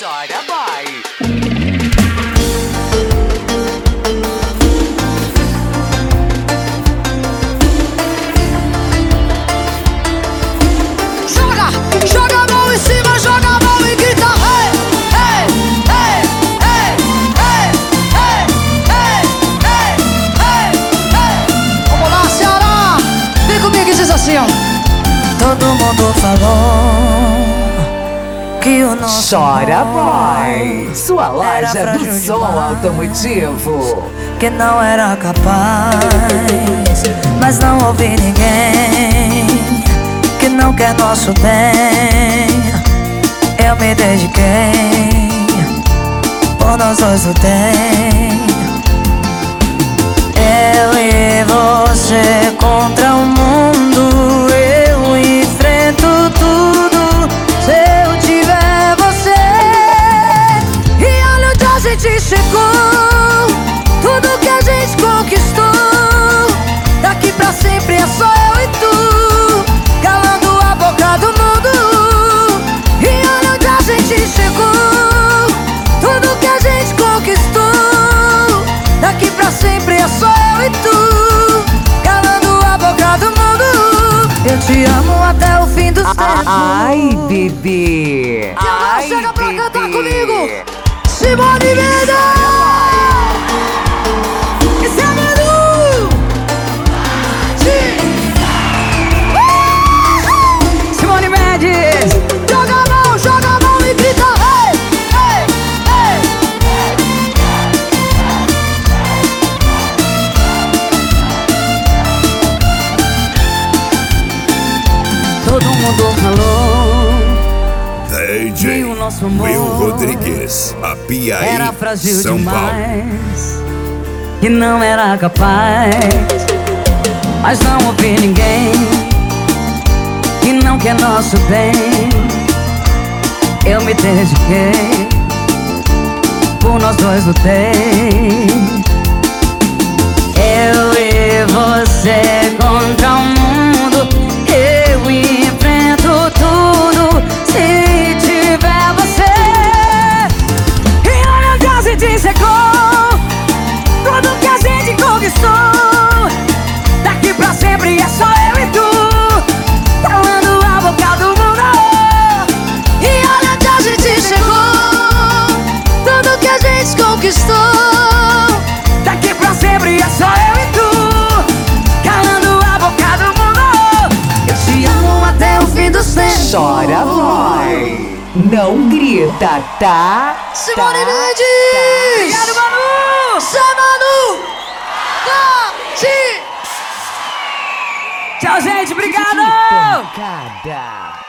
Chora vai. Joga, joga a mão em cima, joga a mão e grita hey, hey, hey, hey, hey, hey, hey, hey, hey, hey. Vamos lá, Ceará, vem comigo e diz assim, ó. Todo mundo falou que o nosso Chora amor vai. Sua era loja frágil do som demais, automotivo. que não era capaz, mas não ouvi ninguém que não quer nosso bem. Eu me dediquei, por nós dois lutei. Eu e você contra o mundo, eu enfrento tudo se eu tiver você. E olha onde a gente chegou, tudo que a gente conquistou. Daqui pra sempre é só eu e tu, calando a boca do mundo. E olha onde a gente chegou, tudo que a gente conquistou. Daqui pra sempre é só eu e tu, calando a boca do mundo. Eu te amo até o fim dos tempos. Ai, bebê. E agora Ai, chega pra bebê. cantar comigo, Simone Mendes! Esse é Manu! Simone Mendes! Joga a mão e grita hey, hey, hey, hey. Todo mundo falou DJ o nosso amor Will Rodrigues, a Piaí, era frágil São Paulo. demais, que não era capaz, mas não ouvi ninguém que não quer nosso bem. Eu me dediquei, por nós dois lutei. Eu e você contra o mundo, eu enfrento tudo se tiver você. E olha onde a gente chegou, tudo que a gente conquistou. Daqui pra sempre é só eu e tu, calando a boca do mundo. E olha onde a gente chegou, tudo que a gente conquistou. Daqui pra sempre é só eu e tu, calando a boca do mundo. Eu te amo até o fim dos tempos. Chora vai. Não grita, tá? Simone Tá, Mendes! Obrigado, Manu! Zé Manu! Tchau, gente, obrigado! Pancada.